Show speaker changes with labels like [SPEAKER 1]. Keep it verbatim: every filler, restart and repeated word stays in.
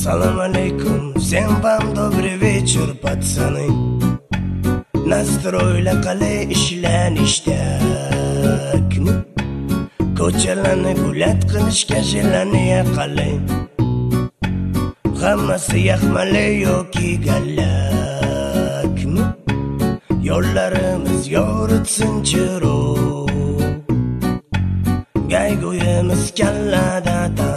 [SPEAKER 1] Салам алейкум, всем вам добрый вечер, пацаны. Nastroylar qalay ishlanishda-mi? Ko'chalarni gulat qilishga jelaniya qalay. Hammasi yaxmalay yoki gallakmi? Yo'llarimiz yoritsin chiroq. Gaygo'yimiz kallada